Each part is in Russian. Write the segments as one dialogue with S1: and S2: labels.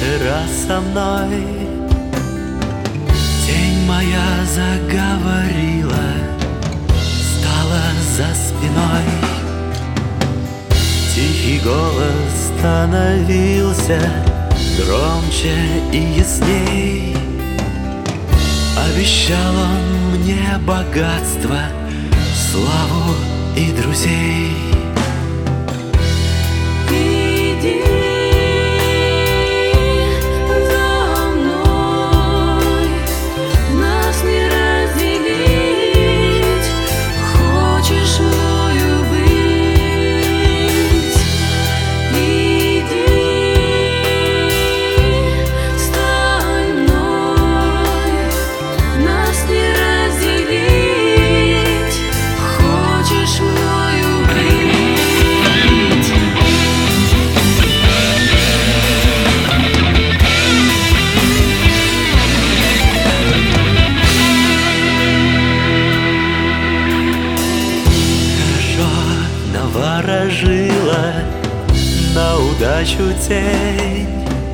S1: раз со мной. Тень моя заговорила, стала за спиной. Тихий голос становился громче и ясней. Обещал он мне богатство, славу и друзей. Наворожила на удачу тень.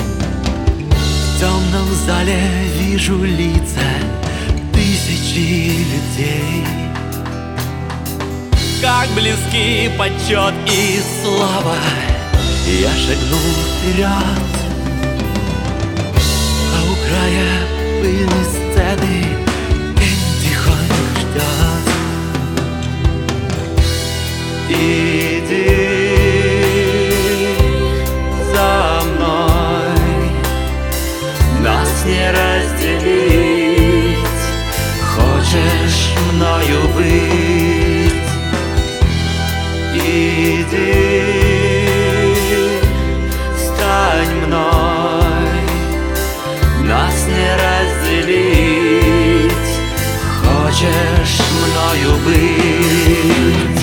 S1: В темном зале вижу лица тысячи людей. Как близки почет и слава, я шагнул вперед, а у края пыльной сцены тень тихонько ждет. Иди за мной, нас не разделить. Хочешь мною быть? Иди, стань мной, нас не разделить. Хочешь мною быть?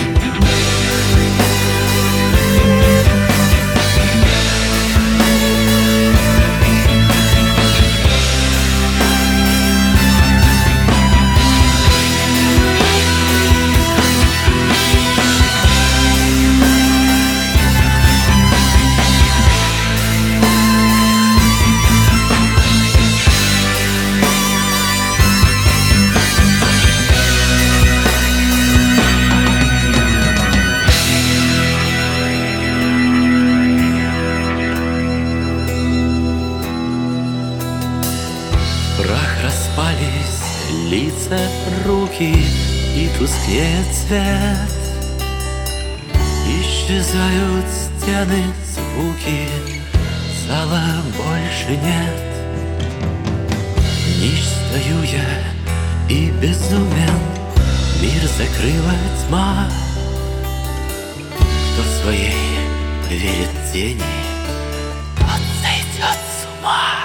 S1: Прах распались лица, руки, и тускнеет свет. Исчезают стены, звуки, зала больше нет. Нищ стою я и безумен, мир закрыла тьма. Кто своей верит тени, тот сойдет с ума.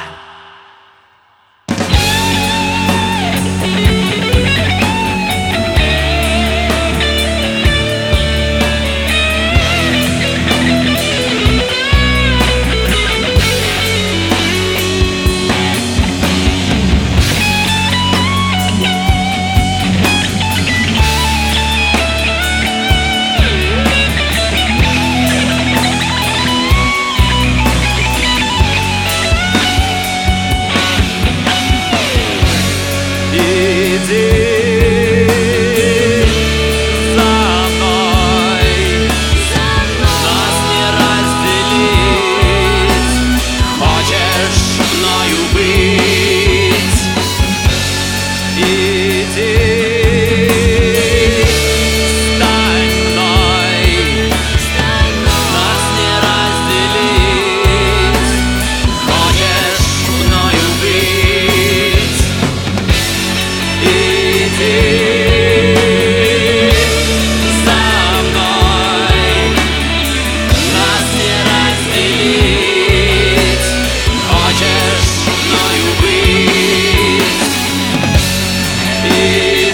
S2: Хочешь мною быть?